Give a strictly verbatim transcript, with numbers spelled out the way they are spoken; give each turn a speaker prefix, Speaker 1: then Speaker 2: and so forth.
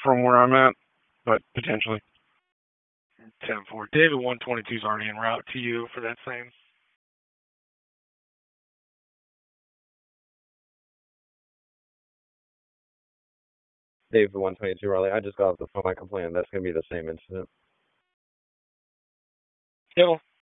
Speaker 1: from where I'm at, but potentially. ten four. David one twenty-two is already en route to you for that same.
Speaker 2: Dave the one twenty-two Raleigh. I just got off the phone. I complained. That's gonna be the same incident.
Speaker 1: Kittle.